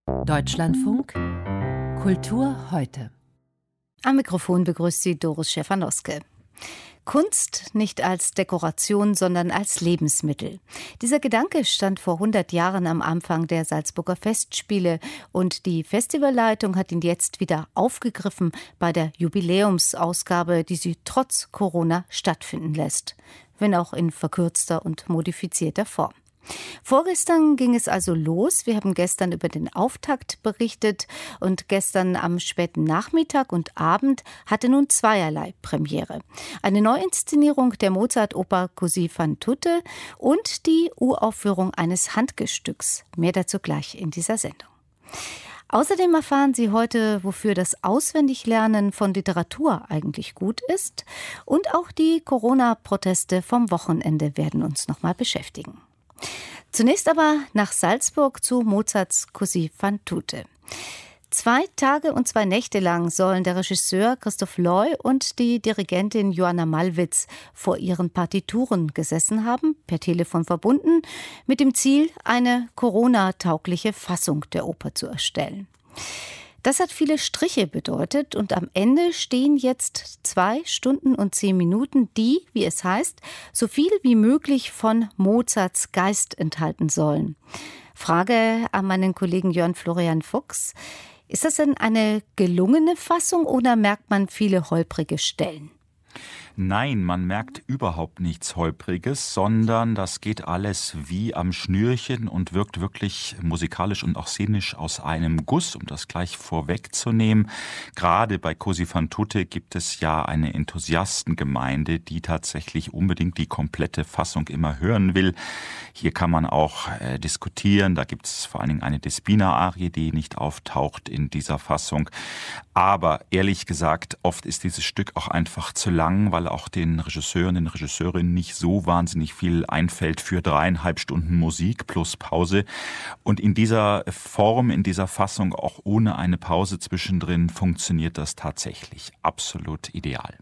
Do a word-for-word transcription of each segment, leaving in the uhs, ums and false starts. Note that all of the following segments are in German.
Deutschlandfunk Kultur heute. Am Mikrofon begrüßt sie Doris Schäfer-Noske. Kunst nicht als Dekoration, sondern als Lebensmittel. Dieser Gedanke stand vor hundert Jahren am Anfang der Salzburger Festspiele und die Festivalleitung hat ihn jetzt wieder aufgegriffen bei der Jubiläumsausgabe, die sie trotz Corona stattfinden lässt, wenn auch in verkürzter und modifizierter Form. Vorgestern ging es also los. Wir haben gestern über den Auftakt berichtet und gestern am späten Nachmittag und Abend hatte nun zweierlei Premiere. Eine Neuinszenierung der Mozart-Oper Così fan tutte und die Uraufführung eines Handgestücks. Mehr dazu gleich in dieser Sendung. Außerdem erfahren Sie heute, wofür das Auswendiglernen von Literatur eigentlich gut ist. Und auch die Corona-Proteste vom Wochenende werden uns nochmal beschäftigen. Zunächst aber nach Salzburg zu Mozarts Così fan tutte. Zwei Tage und zwei Nächte lang sollen der Regisseur Christoph Loy und die Dirigentin Joanna Malwitz vor ihren Partituren gesessen haben, per Telefon verbunden, mit dem Ziel, eine Corona-taugliche Fassung der Oper zu erstellen. Das hat viele Striche bedeutet und am Ende stehen jetzt zwei Stunden und zehn Minuten, die, wie es heißt, so viel wie möglich von Mozarts Geist enthalten sollen. Frage an meinen Kollegen Jörn Florian Fuchs. Ist das denn eine gelungene Fassung oder merkt man viele holprige Stellen? Nein, man merkt überhaupt nichts Holpriges, sondern das geht alles wie am Schnürchen und wirkt wirklich musikalisch und auch szenisch aus einem Guss, um das gleich vorwegzunehmen. Gerade bei Così fan tutte gibt es ja eine Enthusiastengemeinde, die tatsächlich unbedingt die komplette Fassung immer hören will. Hier kann man auch äh, diskutieren, da gibt es vor allen Dingen eine Despina-Arie, die nicht auftaucht in dieser Fassung. Aber ehrlich gesagt, oft ist dieses Stück auch einfach zu lang, weil auch den Regisseuren, den Regisseurinnen nicht so wahnsinnig viel einfällt für dreieinhalb Stunden Musik plus Pause. Und in dieser Form, in dieser Fassung, auch ohne eine Pause zwischendrin, funktioniert das tatsächlich absolut ideal.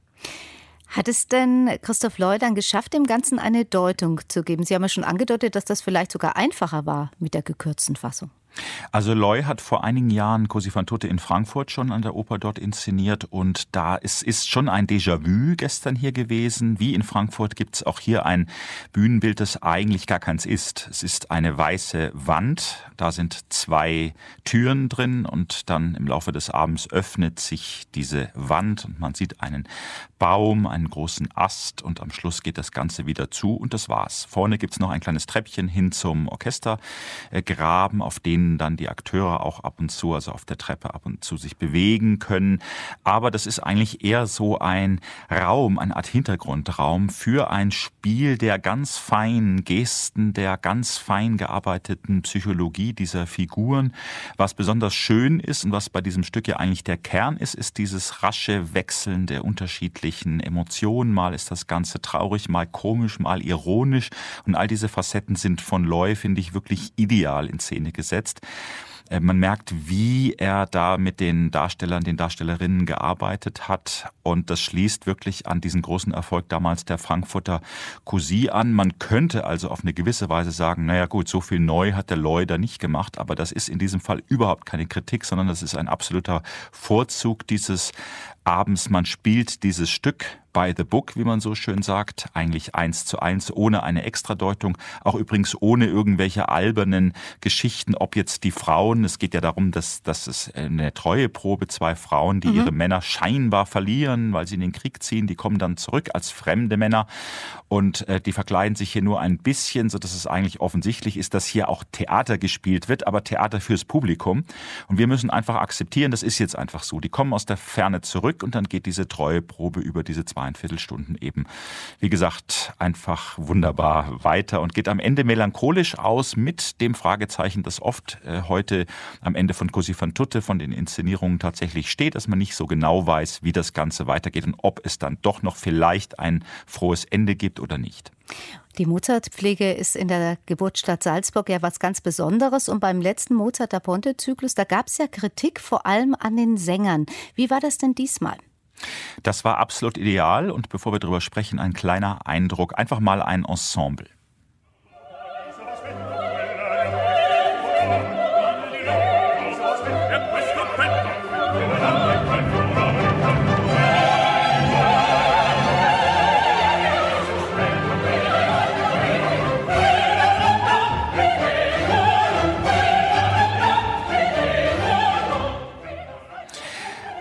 Hat es denn Christoph Loy dann geschafft, dem Ganzen eine Deutung zu geben? Sie haben ja schon angedeutet, dass das vielleicht sogar einfacher war mit der gekürzten Fassung. Also Loy hat vor einigen Jahren Così fan tutte in Frankfurt schon an der Oper dort inszeniert und da ist, ist schon ein Déjà-vu gestern hier gewesen. Wie in Frankfurt gibt es auch hier ein Bühnenbild, das eigentlich gar keins ist. Es ist eine weiße Wand, da sind zwei Türen drin und dann im Laufe des Abends öffnet sich diese Wand und man sieht einen Baum, einen großen Ast und am Schluss geht das Ganze wieder zu und das war's. Vorne gibt es noch ein kleines Treppchen hin zum Orchestergraben, auf den dann die Akteure auch ab und zu, also auf der Treppe ab und zu sich bewegen können. Aber das ist eigentlich eher so ein Raum, eine Art Hintergrundraum für ein Spiel der ganz feinen Gesten, der ganz fein gearbeiteten Psychologie dieser Figuren. Was besonders schön ist und was bei diesem Stück ja eigentlich der Kern ist, ist dieses rasche Wechseln der unterschiedlichen Emotionen. Mal ist das Ganze traurig, mal komisch, mal ironisch. Und all diese Facetten sind von Loy, finde ich, wirklich ideal in Szene gesetzt. Man merkt, wie er da mit den Darstellern, den Darstellerinnen gearbeitet hat und das schließt wirklich an diesen großen Erfolg damals der Frankfurter Così an. Man könnte also auf eine gewisse Weise sagen, naja gut, so viel neu hat der Loy da nicht gemacht, aber das ist in diesem Fall überhaupt keine Kritik, sondern das ist ein absoluter Vorzug dieses Abends. Man spielt dieses Stück by the book, wie man so schön sagt, eigentlich eins zu eins, ohne eine Extradeutung, auch übrigens ohne irgendwelche albernen Geschichten, ob jetzt die Frauen, es geht ja darum, dass, dass es eine Treueprobe, zwei Frauen, die mhm. ihre Männer scheinbar verlieren, weil sie in den Krieg ziehen, die kommen dann zurück als fremde Männer und äh, die verkleiden sich hier nur ein bisschen, sodass es eigentlich offensichtlich ist, dass hier auch Theater gespielt wird, aber Theater fürs Publikum und wir müssen einfach akzeptieren, das ist jetzt einfach so, die kommen aus der Ferne zurück und dann geht diese Treueprobe über diese zweieinviertel Stunden eben, wie gesagt, einfach wunderbar weiter und geht am Ende melancholisch aus mit dem Fragezeichen, das oft äh, heute am Ende von Così fan tutte von den Inszenierungen tatsächlich steht, dass man nicht so genau weiß, wie das Ganze weitergeht und ob es dann doch noch vielleicht ein frohes Ende gibt oder nicht. Die Mozart-Pflege ist in der Geburtsstadt Salzburg ja was ganz Besonderes und beim letzten Mozart da Ponte-Zyklus, da gab es ja Kritik vor allem an den Sängern. Wie war das denn diesmal? Das war absolut ideal und bevor wir darüber sprechen, ein kleiner Eindruck, einfach mal ein Ensemble.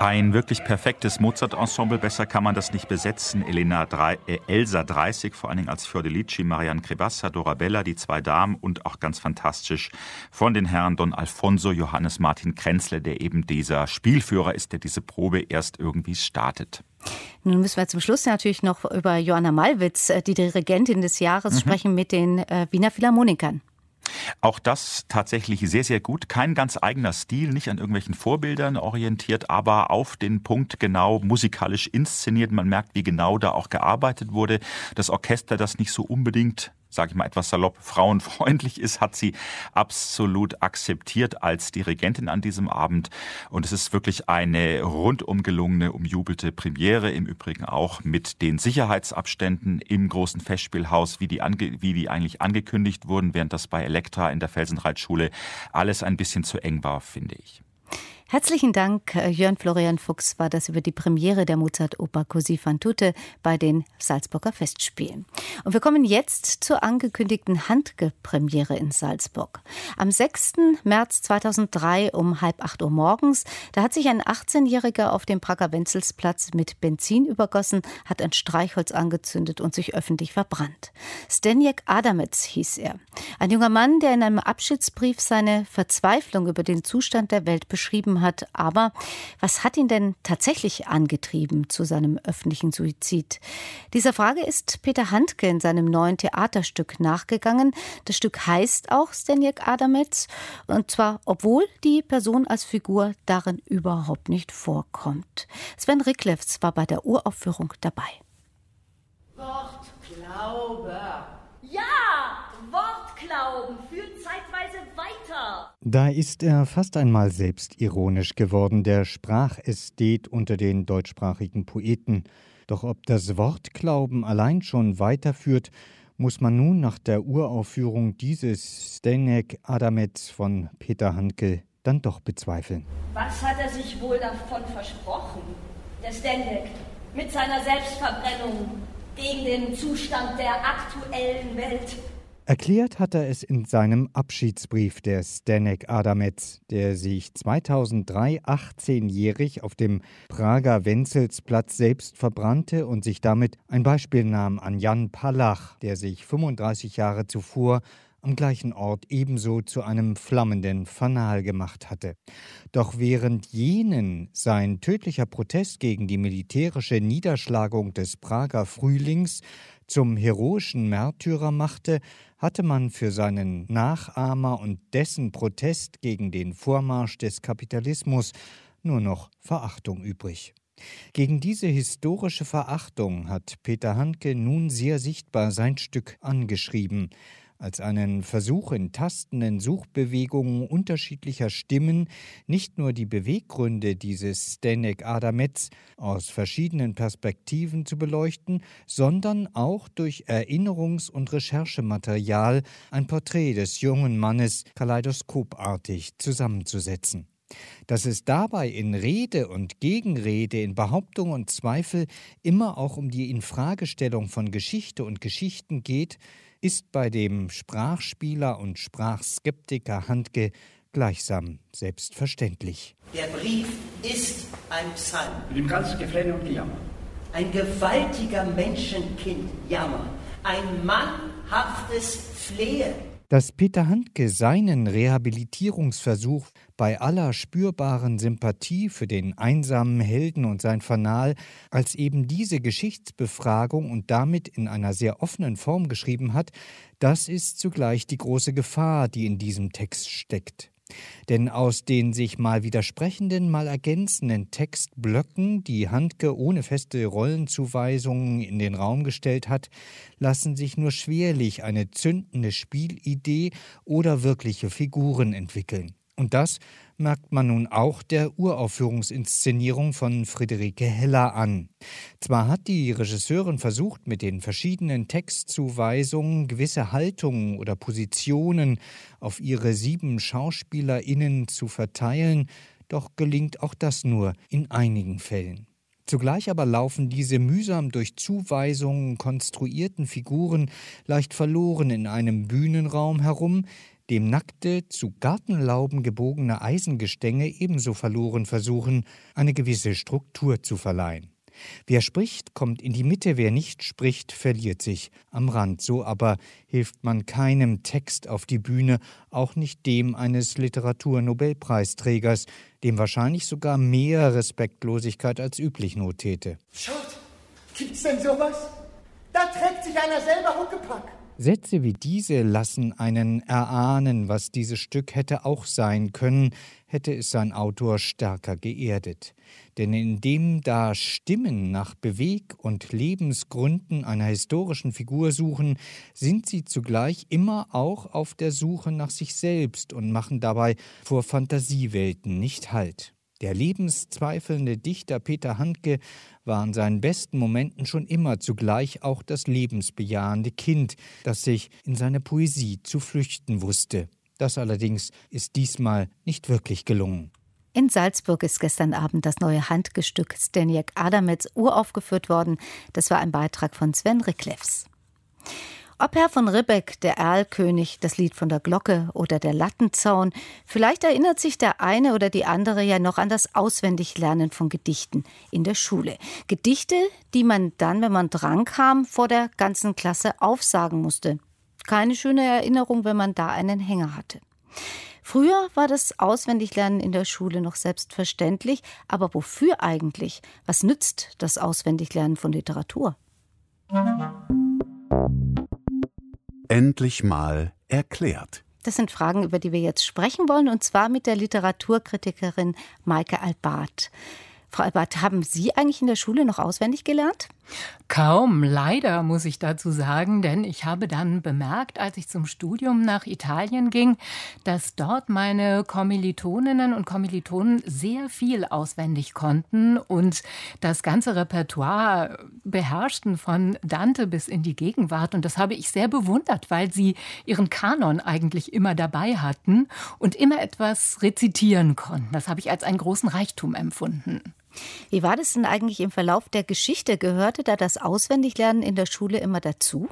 Ein wirklich perfektes Mozart-Ensemble, besser kann man das nicht besetzen. Elena Drei, äh, Elsa Dreissig, vor allen Dingen als Fiordalici, Marianne Cribassa, Dorabella, die zwei Damen und auch ganz fantastisch von den Herren Don Alfonso Johannes Martin Krenzle, der eben dieser Spielführer ist, der diese Probe erst irgendwie startet. Nun müssen wir zum Schluss natürlich noch über Joanna Malwitz, die Dirigentin des Jahres, mhm. sprechen mit den äh, Wiener Philharmonikern. Auch das tatsächlich sehr, sehr gut. Kein ganz eigener Stil, nicht an irgendwelchen Vorbildern orientiert, aber auf den Punkt genau musikalisch inszeniert. Man merkt, wie genau da auch gearbeitet wurde. Das Orchester, das nicht so unbedingt, sage ich mal etwas salopp, frauenfreundlich ist, hat sie absolut akzeptiert als Dirigentin an diesem Abend. Und es ist wirklich eine rundum gelungene, umjubelte Premiere. Im Übrigen auch mit den Sicherheitsabständen im großen Festspielhaus, wie die, ange- wie die eigentlich angekündigt wurden, während das bei Elektra in der Felsenreitschule alles ein bisschen zu eng war, finde ich. Herzlichen Dank, Jörn Florian Fuchs, war das über die Premiere der Mozart-Oper Così fan tutte bei den Salzburger Festspielen. Und wir kommen jetzt zur angekündigten Handke-Premiere in Salzburg. Am sechsten März zweitausenddrei um halb acht Uhr morgens, da hat sich ein achtzehnjähriger auf dem Prager Wenzelsplatz mit Benzin übergossen, hat ein Streichholz angezündet und sich öffentlich verbrannt. Zdeněk Adamec hieß er. Ein junger Mann, der in einem Abschiedsbrief seine Verzweiflung über den Zustand der Welt beschrieben hat. Aber was hat ihn denn tatsächlich angetrieben zu seinem öffentlichen Suizid? Dieser Frage ist Peter Handke in seinem neuen Theaterstück nachgegangen. Das Stück heißt auch Zdeněk Adamec, und zwar obwohl die Person als Figur darin überhaupt nicht vorkommt. Sven Riklefs war bei der Uraufführung dabei. Wortglaube. Ja, Wortglauben führt zeitweise weiter. Da ist er fast einmal selbstironisch geworden, der Sprachästhet unter den deutschsprachigen Poeten. Doch ob das Wortglauben allein schon weiterführt, muss man nun nach der Uraufführung dieses Zdeněk Adamec von Peter Handke dann doch bezweifeln. Was hat er sich wohl davon versprochen? Der Zdeněk mit seiner Selbstverbrennung gegen den Zustand der aktuellen Welt. Erklärt hat er es in seinem Abschiedsbrief, der Zdeněk Adamec, der sich zweitausenddrei achtzehnjährig auf dem Prager Wenzelsplatz selbst verbrannte und sich damit ein Beispiel nahm an Jan Palach, der sich fünfunddreißig Jahre zuvor am gleichen Ort ebenso zu einem flammenden Fanal gemacht hatte. Doch während jenen sein tödlicher Protest gegen die militärische Niederschlagung des Prager Frühlings zum heroischen Märtyrer machte, hatte man für seinen Nachahmer und dessen Protest gegen den Vormarsch des Kapitalismus nur noch Verachtung übrig. Gegen diese historische Verachtung hat Peter Handke nun sehr sichtbar sein Stück angeschrieben, als einen Versuch in tastenden Suchbewegungen unterschiedlicher Stimmen nicht nur die Beweggründe dieses Zdeněk Adamec aus verschiedenen Perspektiven zu beleuchten, sondern auch durch Erinnerungs- und Recherchematerial ein Porträt des jungen Mannes kaleidoskopartig zusammenzusetzen. Dass es dabei in Rede und Gegenrede, in Behauptung und Zweifel immer auch um die Infragestellung von Geschichte und Geschichten geht, ist bei dem Sprachspieler und Sprachskeptiker Handke gleichsam selbstverständlich. Der Brief ist ein Psalm. Mit dem ganzen Geflänne und Gejammer. Ein gewaltiger Menschenkind-Jammer. Ein mannhaftes Flehen. Dass Peter Handke seinen Rehabilitierungsversuch bei aller spürbaren Sympathie für den einsamen Helden und sein Fanal als eben diese Geschichtsbefragung und damit in einer sehr offenen Form geschrieben hat, das ist zugleich die große Gefahr, die in diesem Text steckt. Denn aus den sich mal widersprechenden, mal ergänzenden Textblöcken, die Handke ohne feste Rollenzuweisungen in den Raum gestellt hat, lassen sich nur schwerlich eine zündende Spielidee oder wirkliche Figuren entwickeln. Und das merkt man nun auch der Uraufführungsinszenierung von Friederike Heller an. Zwar hat die Regisseurin versucht, mit den verschiedenen Textzuweisungen gewisse Haltungen oder Positionen auf ihre sieben SchauspielerInnen zu verteilen, doch gelingt auch das nur in einigen Fällen. Zugleich aber laufen diese mühsam durch Zuweisungen konstruierten Figuren leicht verloren in einem Bühnenraum herum, dem nackte, zu Gartenlauben gebogene Eisengestänge ebenso verloren versuchen, eine gewisse Struktur zu verleihen. Wer spricht, kommt in die Mitte, wer nicht spricht, verliert sich am Rand. So aber hilft man keinem Text auf die Bühne, auch nicht dem eines Literaturnobelpreisträgers, dem wahrscheinlich sogar mehr Respektlosigkeit als üblich not täte. Schaut, gibt's denn sowas? Da trägt sich einer selber Huckepack. Sätze wie diese lassen einen erahnen, was dieses Stück hätte auch sein können, hätte es sein Autor stärker geerdet. Denn indem da Stimmen nach Beweg- und Lebensgründen einer historischen Figur suchen, sind sie zugleich immer auch auf der Suche nach sich selbst und machen dabei vor Fantasiewelten nicht Halt. Der lebenszweifelnde Dichter Peter Handke war in seinen besten Momenten schon immer zugleich auch das lebensbejahende Kind, das sich in seine Poesie zu flüchten wusste. Das allerdings ist diesmal nicht wirklich gelungen. In Salzburg ist gestern Abend das neue Handke-Stück Zdeněk Adamec uraufgeführt worden. Das war ein Beitrag von Sven Riklefs. Ob Herr von Ribbeck, der Erlkönig, das Lied von der Glocke oder der Lattenzaun, vielleicht erinnert sich der eine oder die andere ja noch an das Auswendiglernen von Gedichten in der Schule. Gedichte, die man dann, wenn man drankam, vor der ganzen Klasse aufsagen musste. Keine schöne Erinnerung, wenn man da einen Hänger hatte. Früher war das Auswendiglernen in der Schule noch selbstverständlich, aber wofür eigentlich? Was nützt das Auswendiglernen von Literatur? Endlich mal erklärt. Das sind Fragen, über die wir jetzt sprechen wollen, und zwar mit der Literaturkritikerin Maike Albart. Frau Albart, haben Sie eigentlich in der Schule noch auswendig gelernt? Kaum, leider muss ich dazu sagen, denn ich habe dann bemerkt, als ich zum Studium nach Italien ging, dass dort meine Kommilitoninnen und Kommilitonen sehr viel auswendig konnten und das ganze Repertoire beherrschten von Dante bis in die Gegenwart. Und das habe ich sehr bewundert, weil sie ihren Kanon eigentlich immer dabei hatten und immer etwas rezitieren konnten. Das habe ich als einen großen Reichtum empfunden. Wie war das denn eigentlich im Verlauf der Geschichte? Gehörte da das Auswendiglernen in der Schule immer dazu?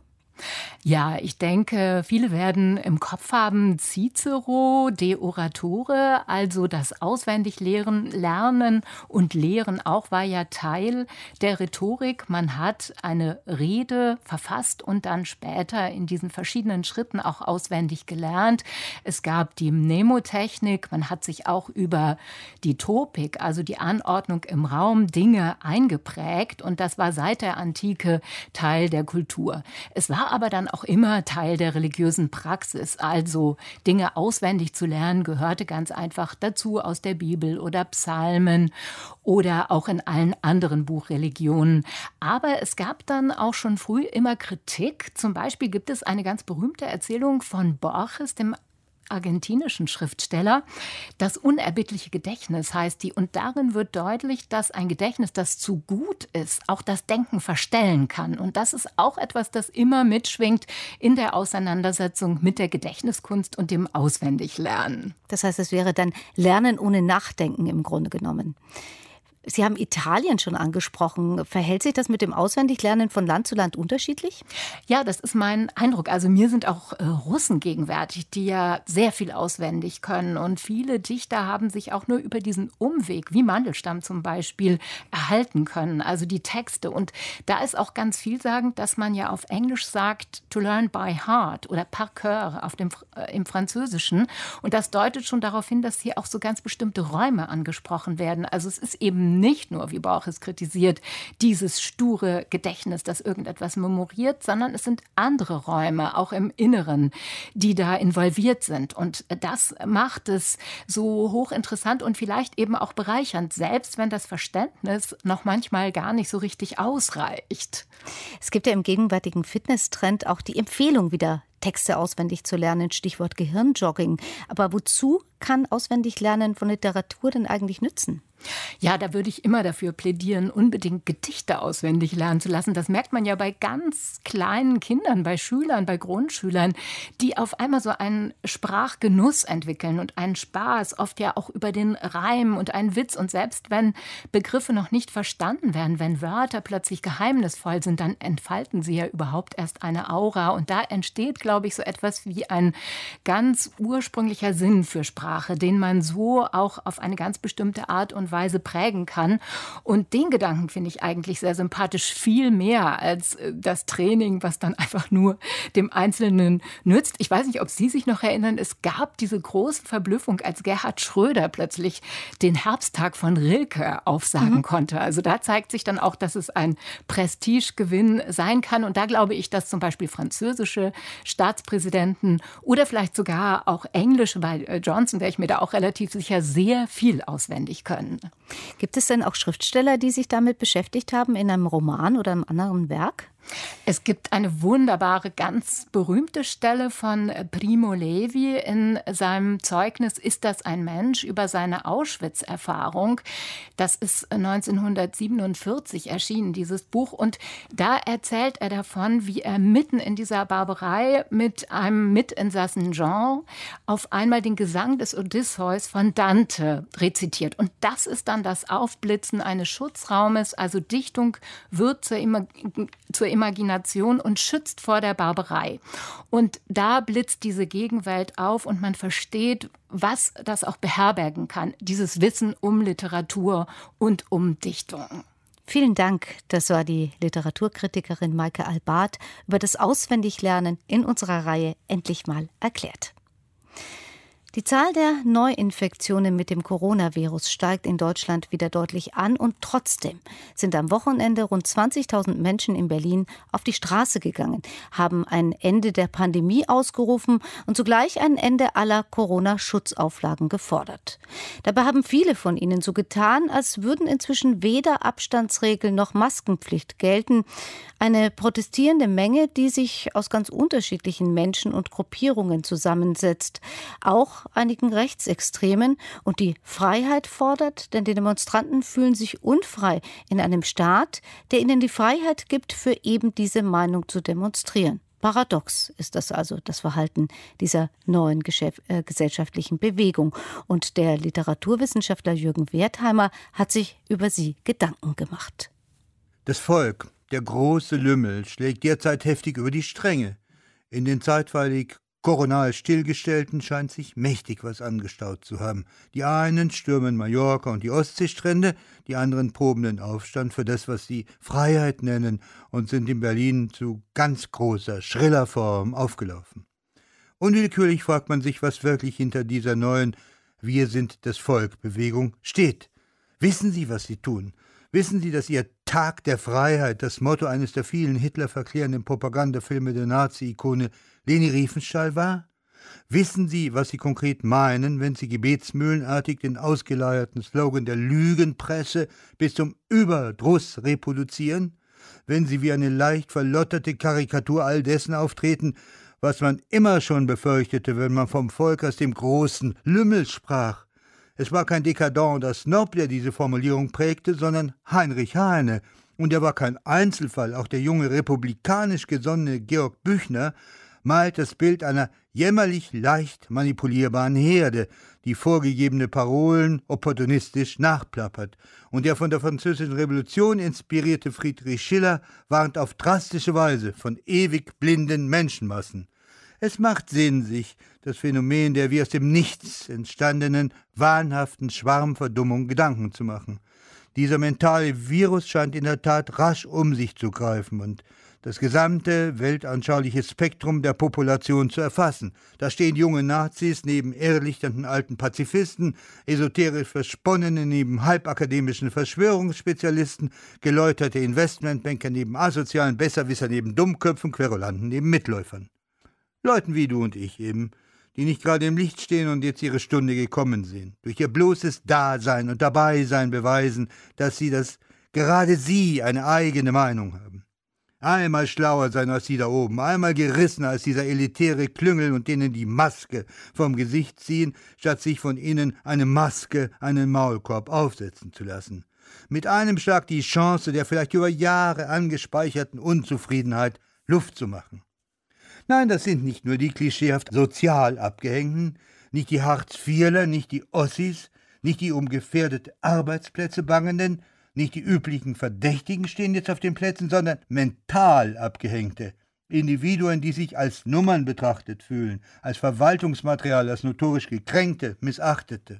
Ja, ich denke, viele werden im Kopf haben Cicero, De Oratore, also das Auswendiglehren, Lernen und Lehren auch war ja Teil der Rhetorik. Man hat eine Rede verfasst und dann später in diesen verschiedenen Schritten auch auswendig gelernt. Es gab die Mnemotechnik, man hat sich auch über die Topik, also die Anordnung im Raum, Dinge eingeprägt und das war seit der Antike Teil der Kultur. Es war aber dann auch immer Teil der religiösen Praxis. Also Dinge auswendig zu lernen gehörte ganz einfach dazu aus der Bibel oder Psalmen oder auch in allen anderen Buchreligionen. Aber es gab dann auch schon früh immer Kritik. Zum Beispiel gibt es eine ganz berühmte Erzählung von Borges, dem argentinischen Schriftsteller. Das unerbittliche Gedächtnis heißt die. Und darin wird deutlich, dass ein Gedächtnis, das zu gut ist, auch das Denken verstellen kann. Und das ist auch etwas, das immer mitschwingt in der Auseinandersetzung mit der Gedächtniskunst und dem Auswendiglernen. Das heißt, es wäre dann Lernen ohne Nachdenken im Grunde genommen. Sie haben Italien schon angesprochen. Verhält sich das mit dem Auswendiglernen von Land zu Land unterschiedlich? Ja, das ist mein Eindruck. Also mir sind auch äh, Russen gegenwärtig, die ja sehr viel auswendig können. Und viele Dichter haben sich auch nur über diesen Umweg, wie Mandelstam zum Beispiel, erhalten können. Also die Texte. Und da ist auch ganz vielsagend, dass man ja auf Englisch sagt, to learn by heart oder par cœur auf dem, äh, im Französischen. Und das deutet schon darauf hin, dass hier auch so ganz bestimmte Räume angesprochen werden. Also es ist eben nicht nur, wie Borges kritisiert, dieses sture Gedächtnis, das irgendetwas memoriert, sondern es sind andere Räume, auch im Inneren, die da involviert sind. Und das macht es so hochinteressant und vielleicht eben auch bereichernd, selbst wenn das Verständnis noch manchmal gar nicht so richtig ausreicht. Es gibt ja im gegenwärtigen Fitnesstrend auch die Empfehlung, wieder Texte auswendig zu lernen, Stichwort Gehirnjogging. Aber wozu kann Auswendiglernen von Literatur denn eigentlich nützen? Ja, da würde ich immer dafür plädieren, unbedingt Gedichte auswendig lernen zu lassen. Das merkt man ja bei ganz kleinen Kindern, bei Schülern, bei Grundschülern, die auf einmal so einen Sprachgenuss entwickeln und einen Spaß, oft ja auch über den Reim und einen Witz. Und selbst wenn Begriffe noch nicht verstanden werden, wenn Wörter plötzlich geheimnisvoll sind, dann entfalten sie ja überhaupt erst eine Aura. Und da entsteht, glaube ich, so etwas wie ein ganz ursprünglicher Sinn für Sprache, den man so auch auf eine ganz bestimmte Art und Weise prägen kann. Und den Gedanken finde ich eigentlich sehr sympathisch, viel mehr als das Training, was dann einfach nur dem Einzelnen nützt. Ich weiß nicht, ob Sie sich noch erinnern, es gab diese große Verblüffung, als Gerhard Schröder plötzlich den Herbsttag von Rilke aufsagen mhm. konnte. Also da zeigt sich dann auch, dass es ein Prestigegewinn sein kann. Und da glaube ich, dass zum Beispiel französische Staatspräsidenten oder vielleicht sogar auch englische, bei Johnson wäre ich mir da auch relativ sicher, sehr viel auswendig können. Gibt es denn auch Schriftsteller, die sich damit beschäftigt haben in einem Roman oder einem anderen Werk? Es gibt eine wunderbare, ganz berühmte Stelle von Primo Levi in seinem Zeugnis »Ist das ein Mensch?« über seine Auschwitz-Erfahrung. Das ist neunzehnhundertsiebenundvierzig erschienen, dieses Buch. Und da erzählt er davon, wie er mitten in dieser Barbarei mit einem Mitinsassen Jean auf einmal den Gesang des Odysseus von Dante rezitiert. Und das ist dann das Aufblitzen eines Schutzraumes. Also Dichtung wird zur, Ima- zur Imagination und schützt vor der Barbarei. Und da blitzt diese Gegenwelt auf und man versteht, was das auch beherbergen kann, dieses Wissen um Literatur und um Dichtung. Vielen Dank. Das war die Literaturkritikerin Maike Albart über das Auswendiglernen in unserer Reihe Endlich mal erklärt. Die Zahl der Neuinfektionen mit dem Coronavirus steigt in Deutschland wieder deutlich an und trotzdem sind am Wochenende rund zwanzigtausend Menschen in Berlin auf die Straße gegangen, haben ein Ende der Pandemie ausgerufen und zugleich ein Ende aller Corona-Schutzauflagen gefordert. Dabei haben viele von ihnen so getan, als würden inzwischen weder Abstandsregeln noch Maskenpflicht gelten. Eine protestierende Menge, die sich aus ganz unterschiedlichen Menschen und Gruppierungen zusammensetzt, auch einigen Rechtsextremen, und die Freiheit fordert, denn die Demonstranten fühlen sich unfrei in einem Staat, der ihnen die Freiheit gibt, für eben diese Meinung zu demonstrieren. Paradox ist das also, das Verhalten dieser neuen Geschäft, äh, gesellschaftlichen Bewegung. Und der Literaturwissenschaftler Jürgen Wertheimer hat sich über sie Gedanken gemacht. Das Volk, der große Lümmel, schlägt derzeit heftig über die Stränge. In den zeitweilig koronal Stillgestellten scheint sich mächtig was angestaut zu haben. Die einen stürmen Mallorca und die Ostseestrände, die anderen proben den Aufstand für das, was sie Freiheit nennen, und sind in Berlin zu ganz großer, schriller Form aufgelaufen. Unwillkürlich fragt man sich, was wirklich hinter dieser neuen Wir sind das Volk-Bewegung steht. Wissen Sie, was sie tun? Wissen Sie, dass Ihr Tag der Freiheit das Motto eines der vielen Hitler-verklärenden Propagandafilme der Nazi-Ikone Leni Riefenstahl war? Wissen Sie, was Sie konkret meinen, wenn Sie gebetsmühlenartig den ausgeleierten Slogan der Lügenpresse bis zum Überdruss reproduzieren? Wenn Sie wie eine leicht verlotterte Karikatur all dessen auftreten, was man immer schon befürchtete, wenn man vom Volk als dem großen Lümmel sprach? Es war kein Dekadent oder Snob, der diese Formulierung prägte, sondern Heinrich Heine. Und er war kein Einzelfall. Auch der junge republikanisch gesonnene Georg Büchner malt das Bild einer jämmerlich leicht manipulierbaren Herde, die vorgegebene Parolen opportunistisch nachplappert. Und der von der Französischen Revolution inspirierte Friedrich Schiller warnt auf drastische Weise von ewig blinden Menschenmassen. Es macht Sinn, sich das Phänomen der wie aus dem Nichts entstandenen, wahnhaften Schwarmverdummung Gedanken zu machen. Dieser mentale Virus scheint in der Tat rasch um sich zu greifen und das gesamte weltanschauliche Spektrum der Population zu erfassen. Da stehen junge Nazis neben irrlichternden alten Pazifisten, esoterisch Versponnene neben halbakademischen Verschwörungsspezialisten, geläuterte Investmentbanker neben asozialen Besserwisser neben Dummköpfen, Querulanten neben Mitläufern. Leuten wie du und ich eben, die nicht gerade im Licht stehen und jetzt ihre Stunde gekommen sehen. Durch ihr bloßes Dasein und Dabeisein beweisen, dass sie, dass gerade sie eine eigene Meinung haben. Einmal schlauer sein als die da oben, einmal gerissener als dieser elitäre Klüngel und denen die Maske vom Gesicht ziehen, statt sich von innen eine Maske, einen Maulkorb aufsetzen zu lassen. Mit einem Schlag die Chance der vielleicht über Jahre angespeicherten Unzufriedenheit Luft zu machen. Nein, das sind nicht nur die klischeehaft sozial Abgehängten, nicht die Hartz-Vierler, nicht die Ossis, nicht die um gefährdete Arbeitsplätze Bangenden, nicht die üblichen Verdächtigen stehen jetzt auf den Plätzen, sondern mental Abgehängte, Individuen, die sich als Nummern betrachtet fühlen, als Verwaltungsmaterial, als notorisch Gekränkte, Missachtete.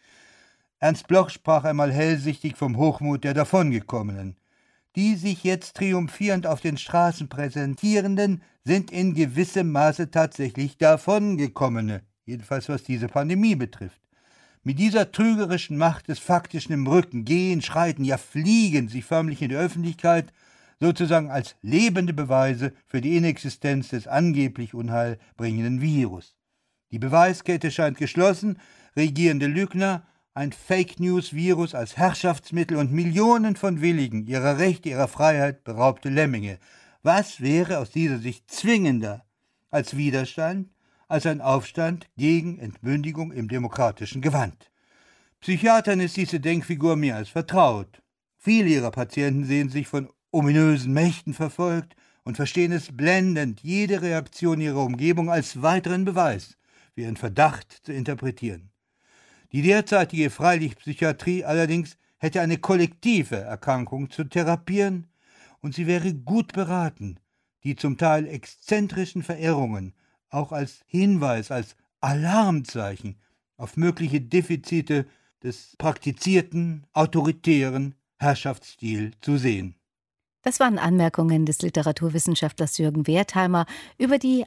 Ernst Bloch sprach einmal hellsichtig vom Hochmut der Davongekommenen. Die sich jetzt triumphierend auf den Straßen präsentierenden, sind in gewissem Maße tatsächlich Davongekommene, jedenfalls was diese Pandemie betrifft. Mit dieser trügerischen Macht des Faktischen im Rücken gehen, schreiten, ja fliegen sie förmlich in die Öffentlichkeit, sozusagen als lebende Beweise für die Inexistenz des angeblich unheilbringenden Virus. Die Beweiskette scheint geschlossen, regierende Lügner, ein Fake-News-Virus als Herrschaftsmittel und Millionen von Willigen, ihrer Rechte, ihrer Freiheit beraubte Lemminge. Was wäre aus dieser Sicht zwingender als Widerstand, als ein Aufstand gegen Entmündigung im demokratischen Gewand? Psychiatern ist diese Denkfigur mehr als vertraut. Viele ihrer Patienten sehen sich von ominösen Mächten verfolgt und verstehen es blendend, jede Reaktion ihrer Umgebung als weiteren Beweis für ihren Verdacht zu interpretieren. Die derzeitige Freilichtpsychiatrie allerdings hätte eine kollektive Erkrankung zu therapieren, und sie wäre gut beraten, die zum Teil exzentrischen Verirrungen auch als Hinweis, als Alarmzeichen auf mögliche Defizite des praktizierten, autoritären Herrschaftsstils zu sehen. Das waren Anmerkungen des Literaturwissenschaftlers Jürgen Wertheimer über die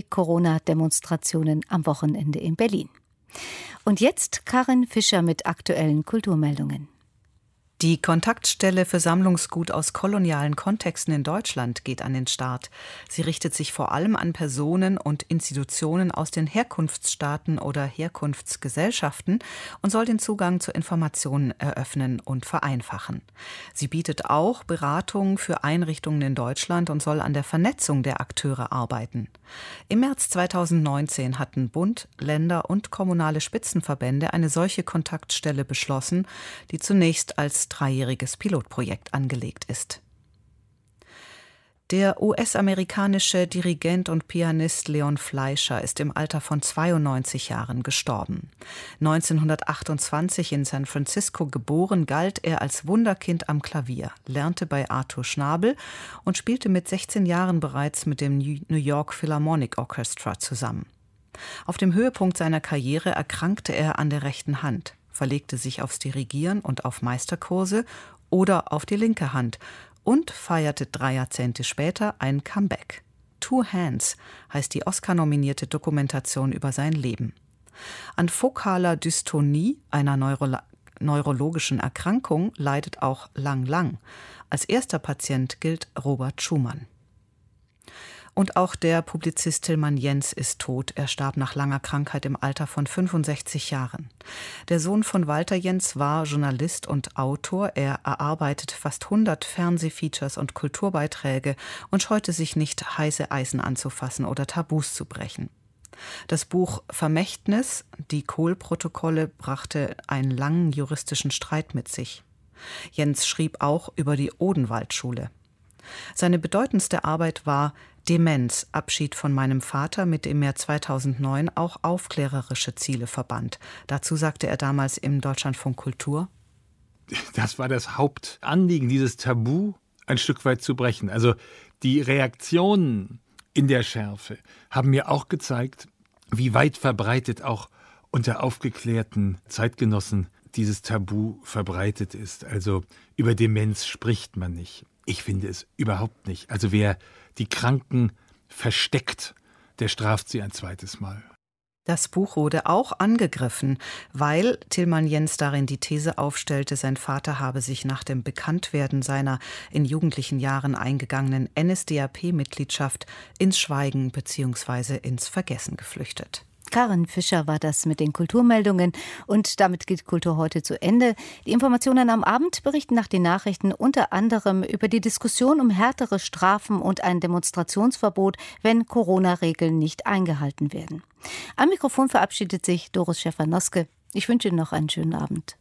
Anti-Corona-Demonstrationen am Wochenende in Berlin. Und jetzt Karin Fischer mit aktuellen Kulturmeldungen. Die Kontaktstelle für Sammlungsgut aus kolonialen Kontexten in Deutschland geht an den Start. Sie richtet sich vor allem an Personen und Institutionen aus den Herkunftsstaaten oder Herkunftsgesellschaften und soll den Zugang zu Informationen eröffnen und vereinfachen. Sie bietet auch Beratung für Einrichtungen in Deutschland und soll an der Vernetzung der Akteure arbeiten. Im März zweitausendneunzehn hatten Bund, Länder und kommunale Spitzenverbände eine solche Kontaktstelle beschlossen, die zunächst als dreijähriges Pilotprojekt angelegt ist. Der U S-amerikanische Dirigent und Pianist Leon Fleischer ist im Alter von zweiundneunzig Jahren gestorben. neunzehnhundertachtundzwanzig in San Francisco geboren, galt er als Wunderkind am Klavier, lernte bei Arthur Schnabel und spielte mit sechzehn Jahren bereits mit dem New York Philharmonic Orchestra zusammen. Auf dem Höhepunkt seiner Karriere erkrankte er an der rechten Hand, verlegte sich aufs Dirigieren und auf Meisterkurse oder auf die linke Hand und feierte drei Jahrzehnte später ein Comeback. Two Hands heißt die Oscar-nominierte Dokumentation über sein Leben. An fokaler Dystonie, einer Neuro- neurologischen Erkrankung, leidet auch Lang Lang. Als erster Patient gilt Robert Schumann. Und auch der Publizist Tilman Jens ist tot. Er starb nach langer Krankheit im Alter von fünfundsechzig Jahren. Der Sohn von Walter Jens war Journalist und Autor. Er erarbeitet fast hundert Fernsehfeatures und Kulturbeiträge und scheute sich nicht, heiße Eisen anzufassen oder Tabus zu brechen. Das Buch Vermächtnis, die Kohl-Protokolle, brachte einen langen juristischen Streit mit sich. Jens schrieb auch über die Odenwaldschule. Seine bedeutendste Arbeit war Demenz, Abschied von meinem Vater, mit dem er zweitausendneun auch aufklärerische Ziele verband. Dazu sagte er damals im Deutschlandfunk Kultur: Das war das Hauptanliegen, dieses Tabu ein Stück weit zu brechen. Also die Reaktionen in der Schärfe haben mir auch gezeigt, wie weit verbreitet auch unter aufgeklärten Zeitgenossen dieses Tabu verbreitet ist. Also über Demenz spricht man nicht. Ich finde es überhaupt nicht. Also wer die Kranken versteckt, der straft sie ein zweites Mal. Das Buch wurde auch angegriffen, weil Tilman Jens darin die These aufstellte, sein Vater habe sich nach dem Bekanntwerden seiner in jugendlichen Jahren eingegangenen N S D A P-Mitgliedschaft ins Schweigen bzw. ins Vergessen geflüchtet. Karin Fischer war das mit den Kulturmeldungen und damit geht Kultur heute zu Ende. Die Informationen am Abend berichten nach den Nachrichten unter anderem über die Diskussion um härtere Strafen und ein Demonstrationsverbot, wenn Corona-Regeln nicht eingehalten werden. Am Mikrofon verabschiedet sich Doris Schäfer-Noske. Ich wünsche Ihnen noch einen schönen Abend.